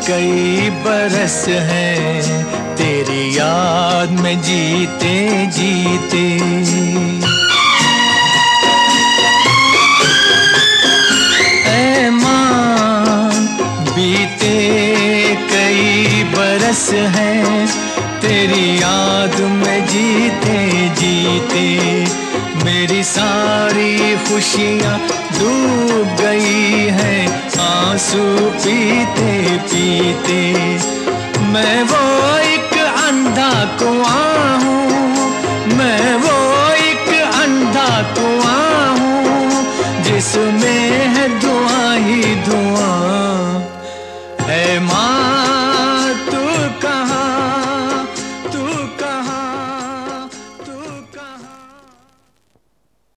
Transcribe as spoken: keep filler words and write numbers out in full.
कई बरस हैं तेरी याद में जीते जीते। ऐ माँ बीते कई बरस हैं तेरी याद में जीते जीते। मेरी सारी खुशियाँ डूब गई हैं आंसू पीते पीते। मैं वो एक अंधा कुआं हूँ, मैं वो एक अंधा कुआं